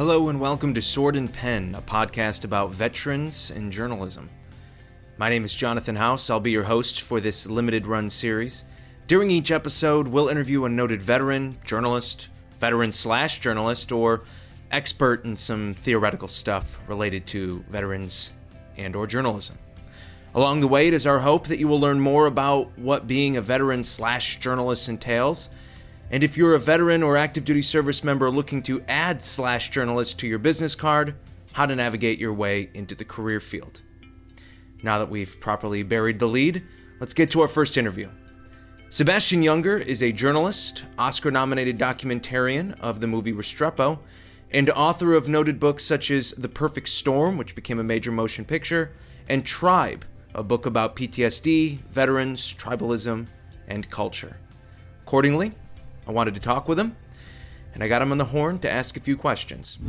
Hello and welcome to Sword and Pen, a podcast about veterans and journalism. My name is Jonathan House. I'll be your host for this limited run series. During each episode, we'll interview a noted veteran, journalist, veteran/journalist, or expert in some theoretical stuff related to veterans and or journalism. Along the way, it is our hope that you will learn more about what being a veteran/journalist entails. And if you're a veteran or active duty service member looking to add /journalist to your business card, how to navigate your way into the career field. Now that we've properly buried the lead, let's get to our first interview. Sebastian Junger is a journalist, Oscar-nominated documentarian of the movie Restrepo, and author of noted books such as The Perfect Storm, which became a major motion picture, and Tribe, a book about PTSD, veterans, tribalism, and culture. Accordingly, I wanted to talk with him, and I got him on the horn to ask a few questions.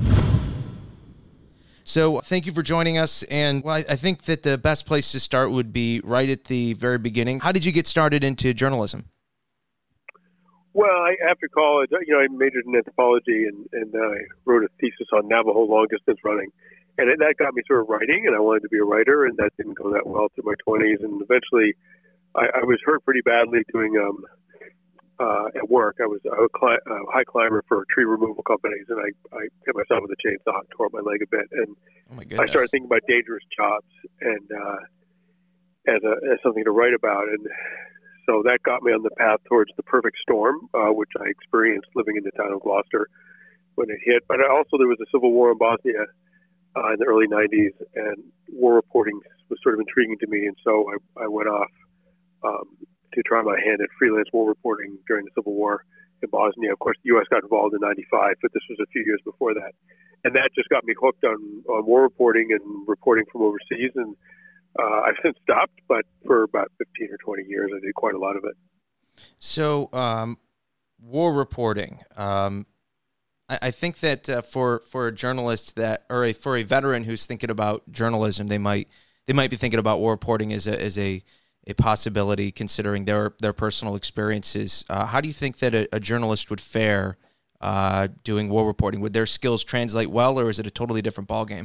So thank you for joining us, and I think that the best place to start would be right at the very beginning. How did you get started into journalism? Well, after college, I majored in anthropology, and I wrote a thesis on Navajo long-distance running, and that got me sort of writing, and I wanted to be a writer, and that didn't go that well through my 20s, and eventually I was hurt pretty badly doing at work. I was a high climber for tree removal companies, and I hit myself with a chainsaw, tore my leg a bit, and I started thinking about dangerous jobs and as something to write about, and so that got me on the path towards The Perfect Storm, which I experienced living in the town of Gloucester when it hit. But also there was a civil war in Bosnia in the early 90s, and war reporting was sort of intriguing to me, and so I went off to try my hand at freelance war reporting during the Civil War in Bosnia. Of course, the U.S. got involved in 95, but this was a few years before that. And that just got me hooked on war reporting and reporting from overseas. And I've since stopped, but for about 15 or 20 years, I did quite a lot of it. So, war reporting. I think that for a journalist for a veteran who's thinking about journalism, they might be thinking about war reporting as a possibility, considering their personal experiences. How do you think that a journalist would fare doing war reporting? Would their skills translate well, or is it a totally different ballgame?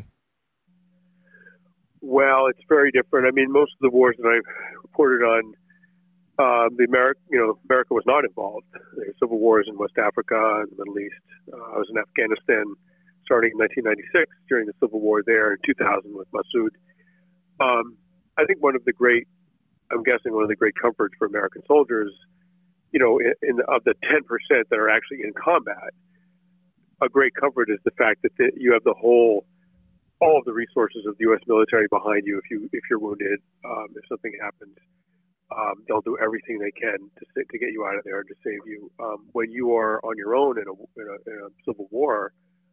Well, it's very different. I mean, most of the wars that I've reported on, America was not involved. There were civil wars in West Africa and the Middle East. I was in Afghanistan starting in 1996 during the Civil War there, in 2000 with Massoud. I think one of the great comforts for American soldiers, of the 10% that are actually in combat, a great comfort is the fact that you have all of the resources of the U.S. military behind you. If you're wounded, if something happens, they'll do everything they can to get you out of there and to save you. When you are on your own in a civil war,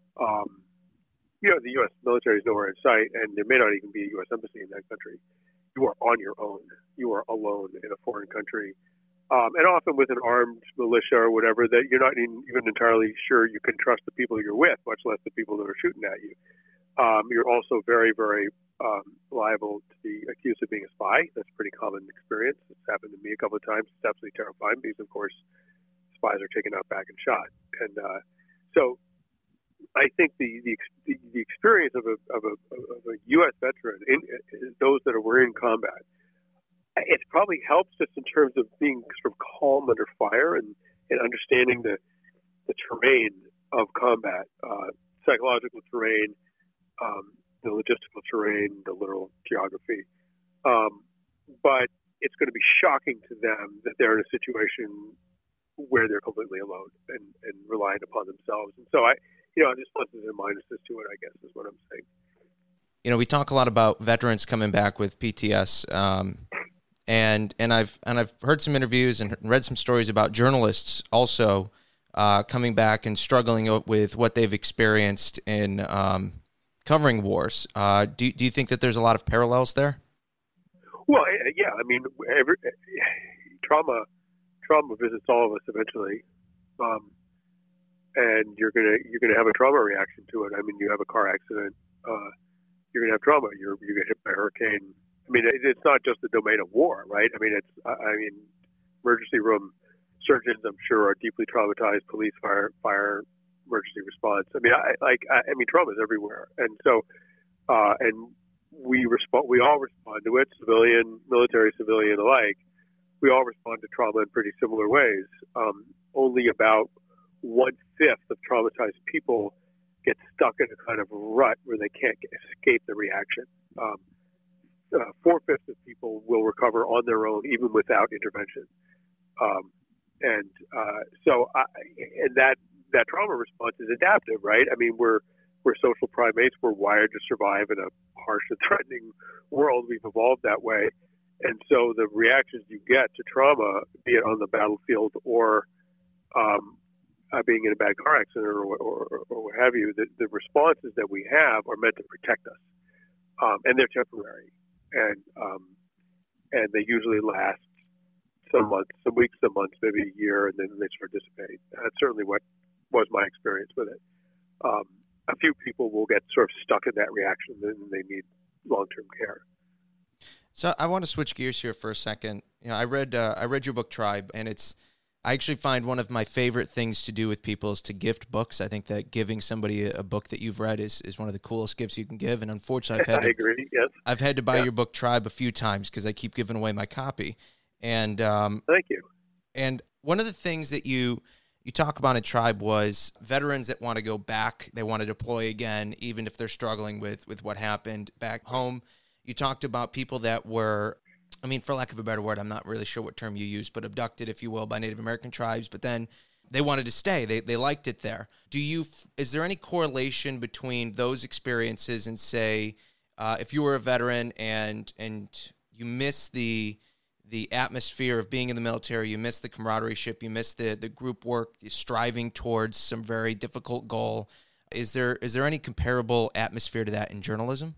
the U.S. military is nowhere in sight, and there may not even be a U.S. embassy in that country. You are on your own. You are alone in a foreign country. And often with an armed militia or whatever, that you're not even entirely sure you can trust the people you're with, much less the people that are shooting at you. You're also very, very liable to be accused of being a spy. That's a pretty common experience. It's happened to me a couple of times. It's absolutely terrifying because, of course, spies are taken out back and shot. And so I think the experience of a U.S. veteran, those that were in combat, it probably helps just in terms of being sort of calm under fire and understanding the terrain of combat, psychological terrain, the logistical terrain, the literal geography. But it's going to be shocking to them that they're in a situation where they're completely alone and reliant upon themselves. And so there's pluses and minuses to it, I guess, is what I'm saying. We talk a lot about veterans coming back with PTS, and I've heard some interviews and read some stories about journalists also coming back and struggling with what they've experienced in covering wars. Do you think that there's a lot of parallels there? Well, yeah. I mean, trauma visits all of us eventually. And you're gonna have a trauma reaction to it. I mean, you have a car accident, you're gonna have trauma. You get hit by a hurricane. I mean, it's not just the domain of war, right? I mean, emergency room surgeons, I'm sure, are deeply traumatized. Police, fire emergency response. I mean, trauma is everywhere, and so and we all respond to it, civilian, military, civilian alike. We all respond to trauma in pretty similar ways. Only about 1/5 of traumatized people get stuck in a kind of rut where they can't escape the reaction. 4/5 of people will recover on their own, even without intervention. And that trauma response is adaptive, right? I mean, we're social primates. We're wired to survive in a harsh and threatening world. We've evolved that way. And so the reactions you get to trauma, be it on the battlefield or being in a bad car accident or what have you, the responses that we have are meant to protect us. And they're temporary. And they usually last some months, some weeks, some months, maybe a year, and then they sort of dissipate. That's certainly what was my experience with it. A few people will get sort of stuck in that reaction, and they need long-term care. So I want to switch gears here for a second. I read your book Tribe, and I actually find one of my favorite things to do with people is to gift books. I think that giving somebody a book that you've read is one of the coolest gifts you can give. And unfortunately, I agree. Yes, I've had to buy your book Tribe a few times because I keep giving away my copy. And thank you. And one of the things that you talk about in Tribe was veterans that want to go back, they want to deploy again, even if they're struggling with what happened back home. You talked about people that were, I mean, for lack of a better word, I'm not really sure what term you used, but abducted, if you will, by Native American tribes, but then they wanted to stay. They liked it there. Is there any correlation between those experiences and, say, if you were a veteran and you miss the atmosphere of being in the military, you miss the camaraderie, you miss the group work, striving towards some very difficult goal. Is there any comparable atmosphere to that in journalism?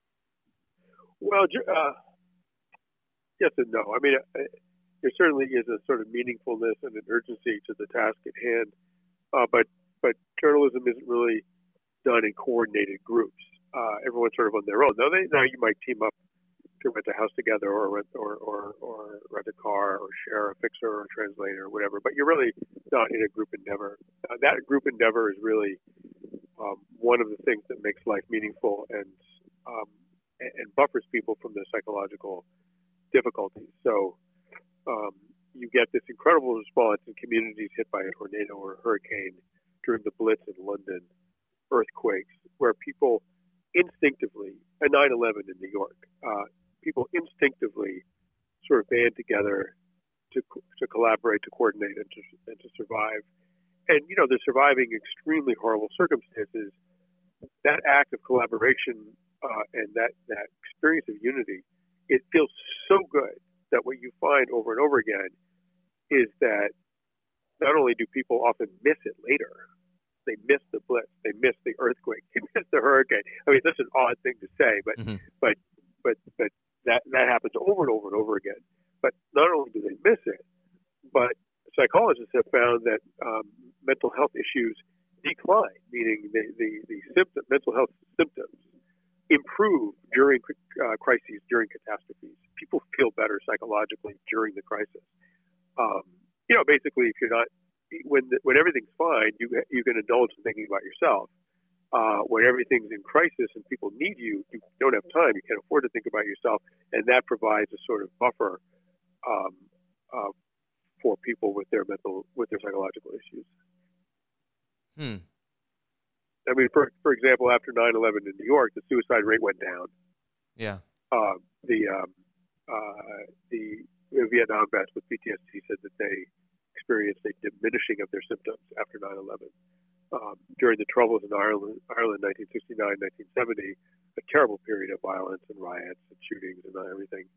Well, yes and no. I mean, there certainly is a sort of meaningfulness and an urgency to the task at hand, but journalism isn't really done in coordinated groups. Everyone's sort of on their own. Now you might team up to rent a house together, or rent a car, or share a fixer or a translator or whatever. But you're really not in a group endeavor. That group endeavor is really one of the things that makes life meaningful and buffers people from their psychological difficulties. So you get this incredible response in communities hit by a tornado or a hurricane, during the Blitz in London, earthquakes, where people instinctively, a 9/11 in New York, people instinctively sort of band together to collaborate, to coordinate, and to survive. And, they're surviving extremely horrible circumstances. That act of collaboration and that experience of unity, it feels so good that what you find over and over again is that not only do people often miss it later, they miss the Blitz, they miss the earthquake, they miss the hurricane. I mean, that's an odd thing to say, but that happens over and over and over again. But not only do they miss it, but psychologists have found that mental health issues decline, meaning the mental health symptoms improve during crises, during catastrophes. People feel better psychologically during the crisis. Basically, if you're not, when everything's fine, you can indulge in thinking about yourself. When everything's in crisis and people need you, you don't have time. You can't afford to think about yourself, and that provides a sort of buffer for people with their psychological issues. I mean, for example, after 9/11 in New York, the suicide rate went down. Yeah. The Vietnam vets with PTSD said that they experienced a diminishing of their symptoms after 9/11. During the Troubles in Ireland, 1969, 1970, a terrible period of violence and riots and shootings and everything.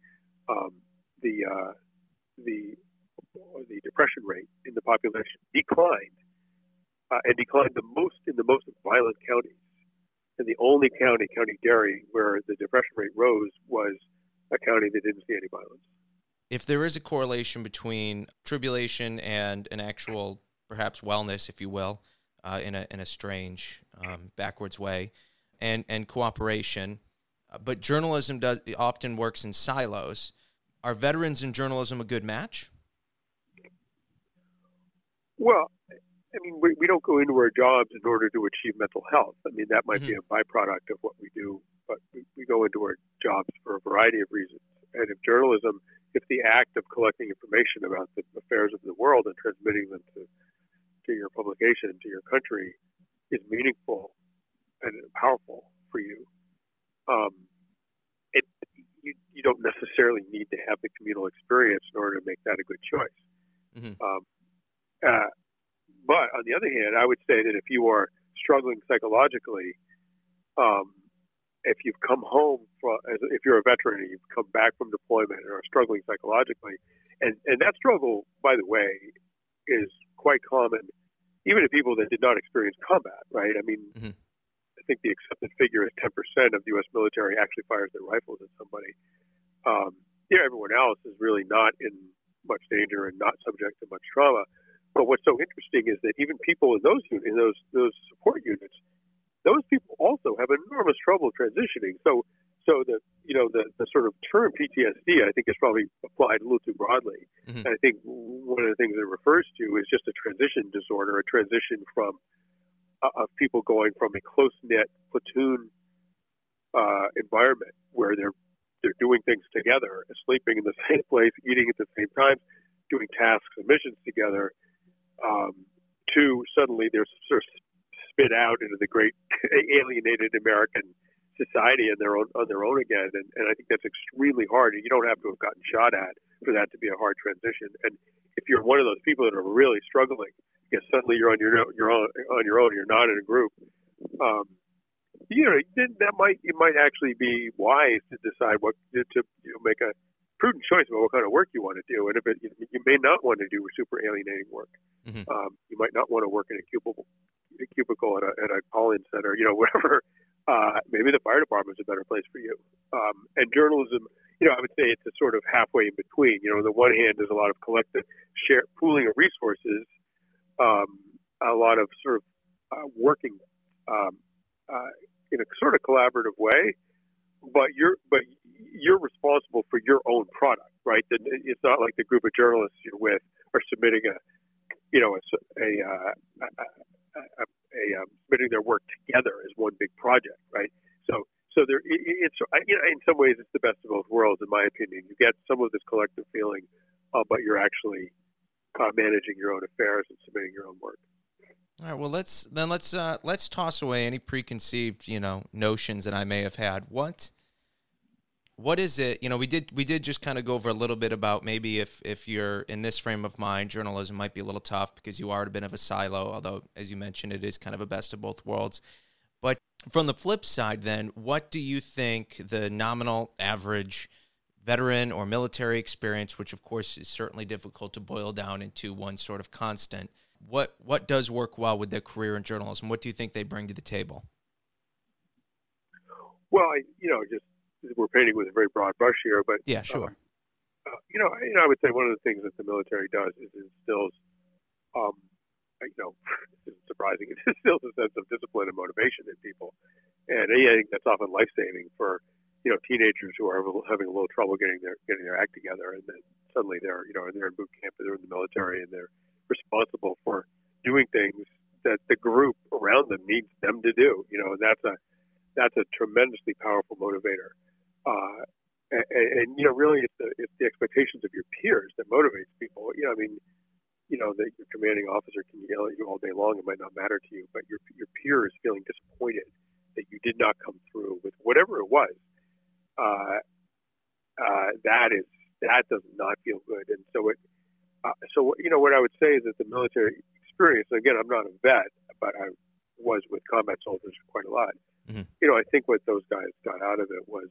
The depression rate in the population declined, and declined the most in the most violent counties. And the only county, County Derry, where the depression rate rose was a county that didn't see any violence. If there is a correlation between tribulation and an actual, perhaps, wellness, if you will, in a strange, backwards way, and cooperation, but journalism often works in silos. Are veterans in journalism a good match? Well, I mean, we don't go into our jobs in order to achieve mental health. I mean, that might Mm-hmm. be a byproduct of what we do, but we go into our jobs for a variety of reasons. And if the act of collecting information about the affairs of the world and transmitting them to your publication, to your country, is meaningful and powerful for you, um, you don't necessarily need to have the communal experience in order to make that a good choice. Mm-hmm. But on the other hand, I would say that if you are struggling psychologically, if you've come home if you're a veteran and you've come back from deployment and are struggling psychologically, and that struggle, by the way, is quite common, even to people that did not experience combat, right? I mean, Mm-hmm. I think the accepted figure is 10% of the U.S. military actually fires their rifles at somebody. Everyone else is really not in much danger and not subject to much trauma. But what's so interesting is that even people in those support units, those people also have enormous trouble transitioning. So the sort of term PTSD, I think, is probably applied a little too broadly. Mm-hmm. And I think one of the things it refers to is just a transition disorder, a transition from of people going from a close-knit platoon environment where they're doing things together, sleeping in the same place, eating at the same time, doing tasks and missions together, to suddenly they're sort of spit out into the great alienated American society on their own again. And I think that's extremely hard. And you don't have to have gotten shot at for that to be a hard transition. And if you're one of those people that are really struggling, because suddenly you're on your own, you're not in a group. It might actually be wise to decide to make a prudent choice about what kind of work you want to do. And if you may not want to do super alienating work. Mm-hmm. You might not want to work in a cubicle at a call-in center, whatever. Maybe the fire department is a better place for you. And journalism, I would say it's a sort of halfway in between. On the one hand, there's a lot of collective pooling of resources, a lot of sort of working in a sort of collaborative way, but you're responsible for your own product, right? It's not like the group of journalists you're with are submitting submitting their work together as one big project, right? So there, in some ways, it's the best of both worlds, in my opinion. You get some of this collective feeling, but you're actually managing your own affairs and submitting your own work. All right. Well, let's toss away any preconceived, notions that I may have had. What is it? We did just kind of go over a little bit about maybe if you're in this frame of mind, journalism might be a little tough because you are a bit of a silo, although, as you mentioned, it is kind of a best of both worlds. But from the flip side, then, what do you think the nominal average veteran or military experience, which of course is certainly difficult to boil down into one sort of constant, what does work well with their career in journalism? What do you think they bring to the table? Well, we're painting with a very broad brush here, but yeah, sure. I would say one of the things that the military does is instills, this isn't surprising, it instills a sense of discipline and motivation in people, and I think that's often life-saving for teenagers who are having a little trouble getting their act together, and then suddenly they're in boot camp, they're in the military, and they're responsible for doing things that the group around them needs them to do. And that's a tremendously powerful motivator. And really, it's the expectations of your peers that motivates people. That your commanding officer can yell at you all day long. It might not matter to you, but your peer is feeling disappointed that you did not come through with whatever it was. That does not feel good. And so what I would say is that the military experience. Again, I'm not a vet, but I was with combat soldiers quite a lot. Mm-hmm. I think what those guys got out of it was.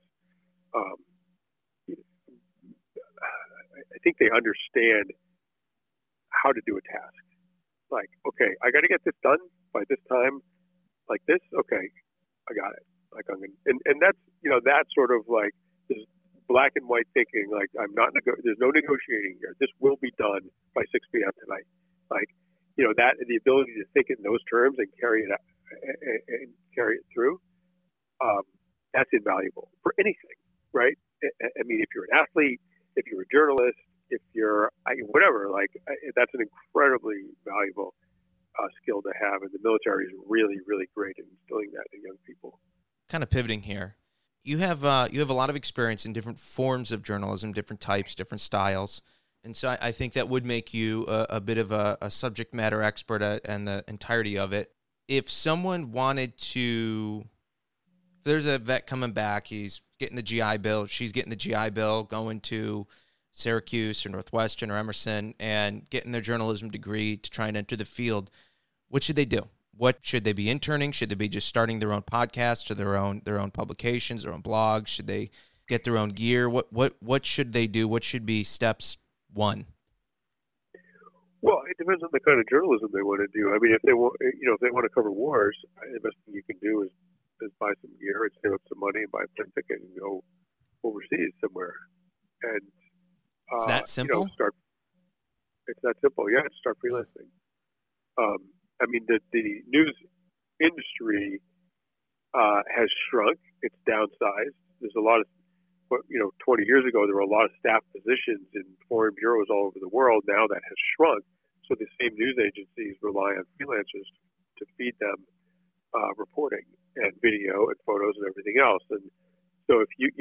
I think they understand how to do a task. Like, okay, I got to get this done by this time, like this. Okay, I got it. Like I'm gonna, and that's that sort of like this black and white thinking. Like there's no negotiating here. This will be done by 6 p.m. tonight. Like that the ability to think in those terms and carry it through. That's invaluable for anything, right? I mean, if you're an athlete, if you're a journalist, if you're whatever, that's an incredibly valuable skill to have, and the military is really, really great at instilling that in young people. Kind of pivoting here, you have a lot of experience in different forms of journalism, different types, different styles, and so I think that would make you a bit of a subject matter expert and the entirety of it. If someone wanted to, if there's a vet coming back, he's getting the GI Bill, she's getting the GI Bill, going to Syracuse or Northwestern or Emerson and getting their journalism degree to try and enter the field, what should they do? What should they be interning? Should they be just starting their own podcasts or their own publications, their own blogs? Should they get their own gear? What should they do? What should be steps one? Well, it depends on the kind of journalism they want to do. I mean, if they want, if they want to cover wars, the best thing you can do is buy some gear and save up some money and buy a plane ticket and go overseas somewhere. And it's that simple. It's that simple. Yeah, start freelancing. I mean, the news industry has shrunk. It's downsized. There's a lot of, 20 years ago, there were a lot of staff positions in foreign bureaus all over the world. Now that has shrunk. So the same news agencies rely on freelancers to feed them reporting and video and photos and everything else. And so if you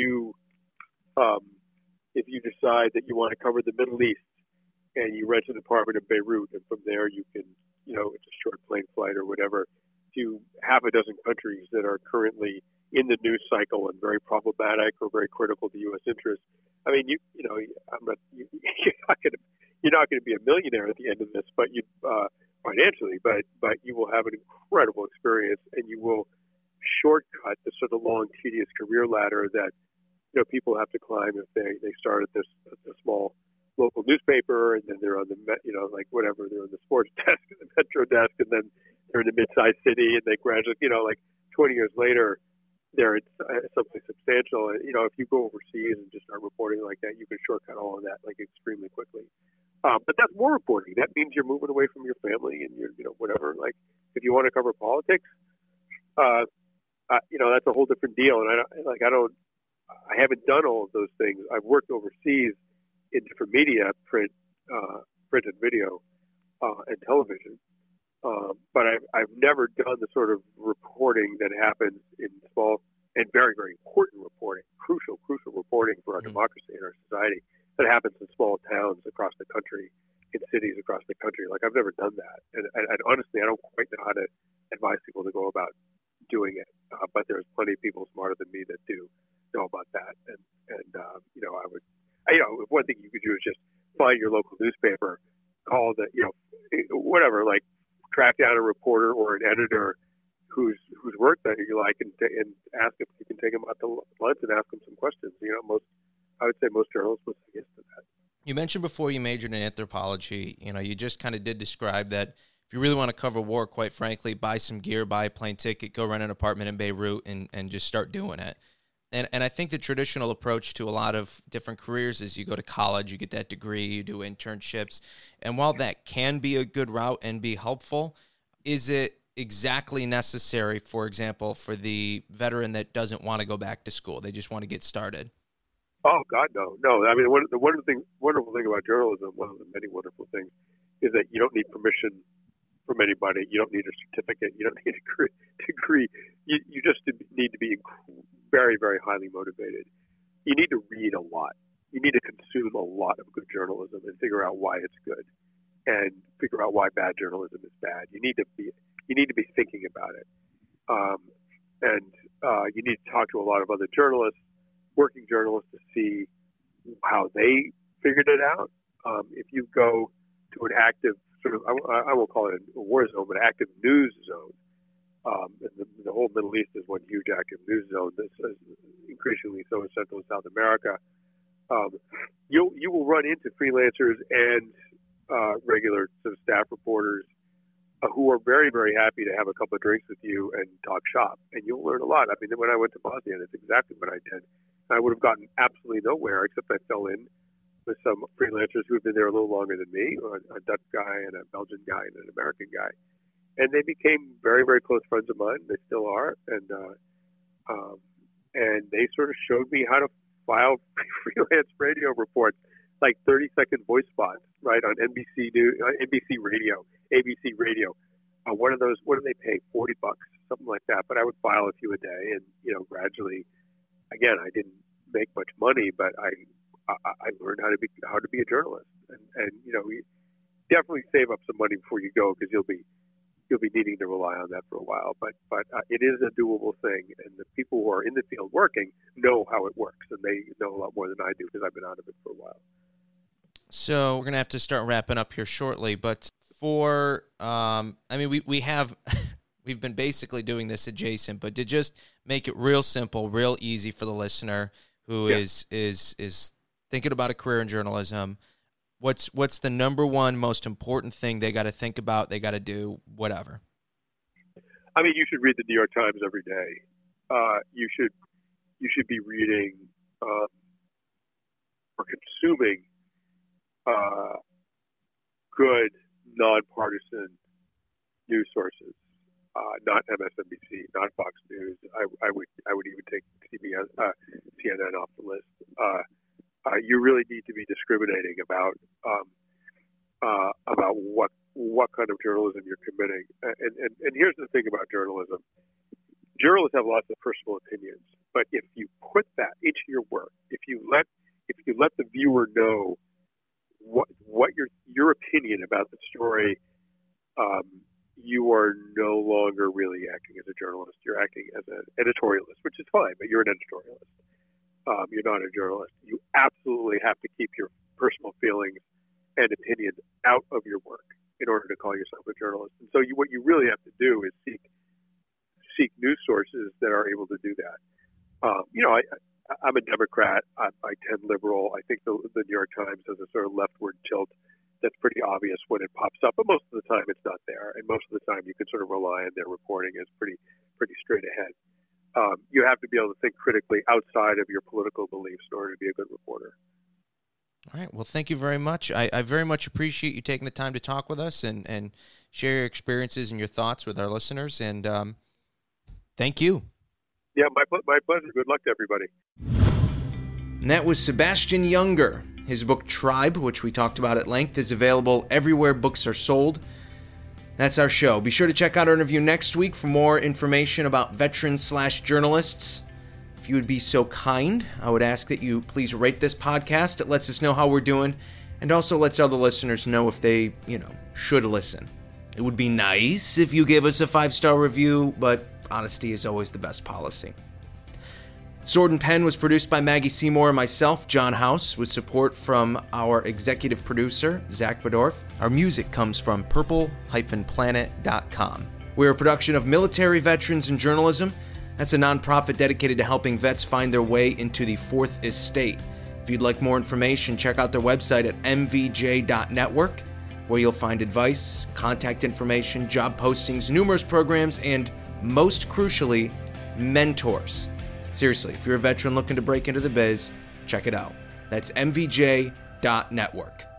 decide that you want to cover the Middle East and you rent an apartment in Beirut, and from there you can, it's a short plane flight or whatever, to half a dozen countries that are currently in the news cycle and very problematic or very critical to U.S. interests. I mean, you're not going to be a millionaire at the end of this, but financially, but you will have an incredible experience, and you will shortcut the sort of long, tedious career ladder that people have to climb if they start at a small local newspaper, and then they're on the they're on the sports desk and the metro desk, and then they're in a mid-sized city, and they graduate 20 years later they're something substantial. And if you go overseas and just start reporting like that, you can shortcut all of that extremely quickly. But that's more reporting. That means you're moving away from your family and you're whatever. Like if you want to cover politics, that's a whole different deal. And I haven't done all of those things. I've worked overseas in different media, print and video, and television. But I've never done the sort of reporting that happens in small and very, very important reporting, crucial reporting for our democracy and our society that happens in small towns across the country, in cities across the country. Like I've never done that. And honestly, I don't quite know how to advise people to go about doing it. But there's plenty of people smarter than me that do know about that. And one thing you could do is just find your local newspaper, call track down a reporter or an editor whose work that you like, and ask if you can take them out to lunch and ask them some questions. I would say most journalists would say yes to that. You mentioned before you majored in anthropology. You just kind of did describe that if you really want to cover war, quite frankly, buy some gear, buy a plane ticket, go rent an apartment in Beirut, and just start doing it. And I think the traditional approach to a lot of different careers is you go to college, you get that degree, you do internships. And while that can be a good route and be helpful, is it exactly necessary, for example, for the veteran that doesn't want to go back to school? They just want to get started. Oh, God, no. I mean, the wonderful thing about journalism, one of the many wonderful things, is that you don't need permission from anybody. You don't need a certificate. You don't need a degree. You just need to be very, very highly motivated. You need to read a lot. You need to consume a lot of good journalism and figure out why it's good, and figure out why bad journalism is bad. You need to be thinking about it, and you need to talk to a lot of other journalists, working journalists, to see how they figured it out. If you go to an active sort of, I won't call it a war zone, but active news zone. The whole Middle East is one huge active news zone. This is increasingly so in Central and South America. You will run into freelancers and regular sort of staff reporters who are very, very happy to have a couple of drinks with you and talk shop. And you'll learn a lot. I mean, when I went to Bosnia, that's exactly what I did. I would have gotten absolutely nowhere, except I fell in with some freelancers who had been there a little longer than me, a Dutch guy and a Belgian guy and an American guy. And they became very, very close friends of mine. They still are. And they sort of showed me how to file freelance radio reports. like 30-second voice spots, right, on NBC News, NBC Radio, ABC Radio. One of those, what do they pay? $40, something like that. But I would file a few a day, and gradually, again, I didn't make much money, but I learned how to be a journalist, and you definitely save up some money before you go, because you'll be needing to rely on that for a while. But it is a doable thing, and the people who are in the field working know how it works, and they know a lot more than I do, because I've been out of it for a while. So we're going to have to start wrapping up here shortly, but for, we have, we've been basically doing this adjacent, but to just make it real simple, real easy for the listener who is thinking about a career in journalism, what's the number one most important thing they got to think about, they got to do, whatever? I mean, you should read the New York Times every day. You should be reading or consuming good, nonpartisan news sources, not MSNBC, not Fox News. I would even take CBS, CNN off the list. You really need to be discriminating about what kind of journalism you're committing. And here's the thing about journalism: journalists have lots of personal opinions, but if you put that into your work, if you let the viewer know what your opinion about the story, you are no longer really acting as a journalist. You're acting as an editorialist, which is fine, but you're an editorialist. You're not a journalist. You absolutely have to keep your personal feelings and opinions out of your work in order to call yourself a journalist. And so what you really have to do is seek news sources that are able to do that. I'm a Democrat. I tend liberal. I think the New York Times has a sort of leftward tilt that's pretty obvious when it pops up, but most of the time it's not there. And most of the time you can sort of rely on their reporting as pretty straight ahead. You have to be able to think critically outside of your political beliefs in order to be a good reporter. All right. Well, thank you very much. I very much appreciate you taking the time to talk with us and share your experiences and your thoughts with our listeners. And thank you. Yeah, my pleasure. Good luck to everybody. And that was Sebastian Junger. His book Tribe, which we talked about at length, is available everywhere books are sold. That's our show. Be sure to check out our interview next week for more information about veterans/journalists. If you would be so kind, I would ask that you please rate this podcast. It lets us know how we're doing, and also lets other listeners know if they, should listen. It would be nice if you gave us a 5-star review, but honesty is always the best policy. Sword and Pen was produced by Maggie Seymour and myself, John House, with support from our executive producer, Zach Bedorf. Our music comes from purple-planet.com. We're a production of Military Veterans in Journalism. That's a nonprofit dedicated to helping vets find their way into the Fourth Estate. If you'd like more information, check out their website at mvj.network, where you'll find advice, contact information, job postings, numerous programs, and most crucially, mentors. Seriously, if you're a veteran looking to break into the biz, check it out. That's mvj.network.